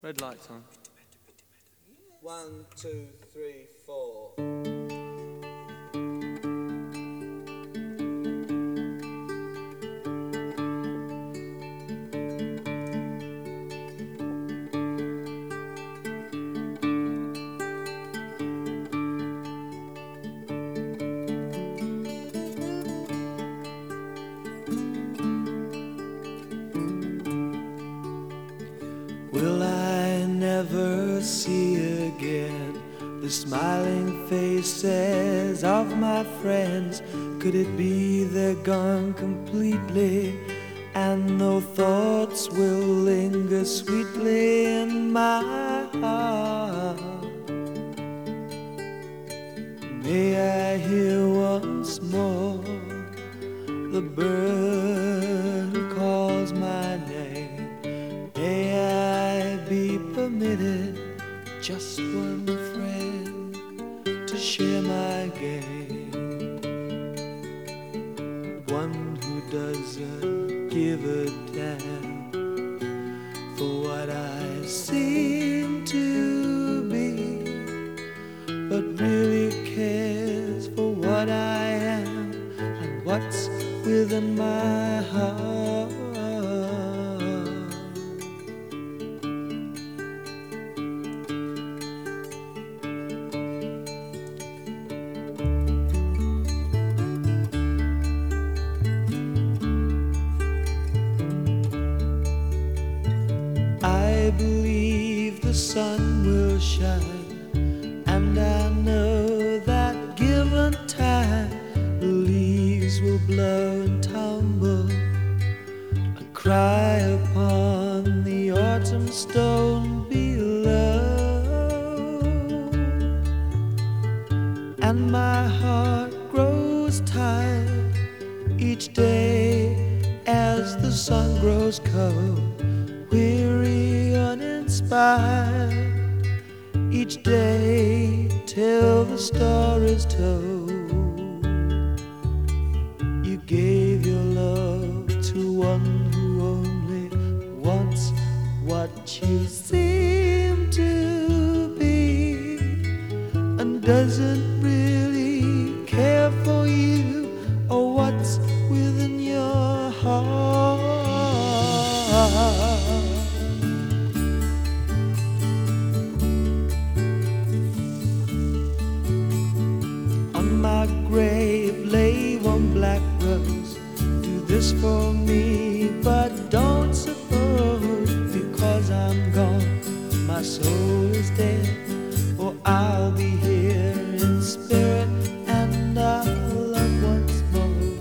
Red lights on. 1, 2, 3, 4. Will I never see again the smiling faces of my friends? Could it be they're gone completely, and no thoughts will linger sweetly in my heart? May I hear once more the bird who calls my name? May I be permitted just one friend to share my game? One who doesn't give a damn for what I seem to be, but really cares for what I am and what's within my heart. I believe the sun will shine, and I know that given time the leaves will blow and tumble and cry upon the autumn stone below. And my heart grows tired each day as the sun grows cold, weary, uninspired, each day till the story is told. You gave your love to one who only wants what you seem to be, and doesn't really care for you or what's within your heart. On my grave lay one black rose. Do this for me, but don't suppose because I'm gone my soul is dead, for I'll be here in spirit and I'll love once more.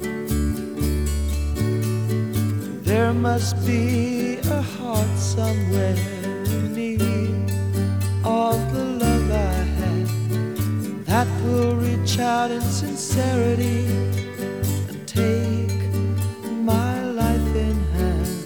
There must be a heart somewhere in need of the love I had, that will reach out in sincerity and take my life in hand.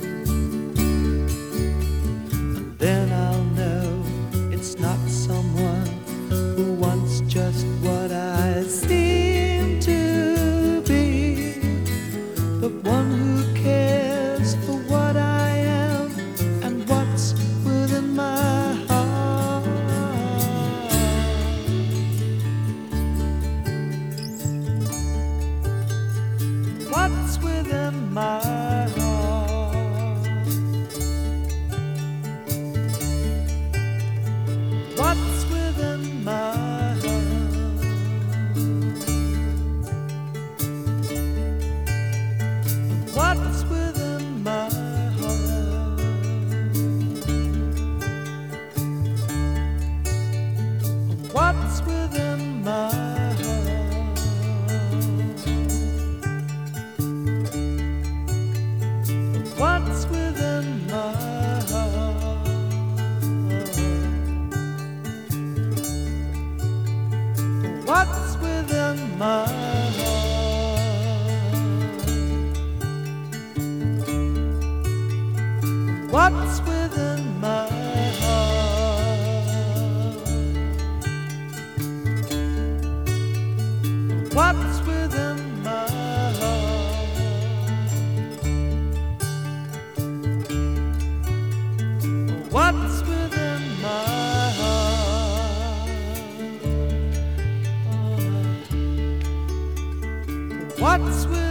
And then I'll know it's not someone who wants just what I seem to be, but one who cares for what I am and what's within my heart. What's with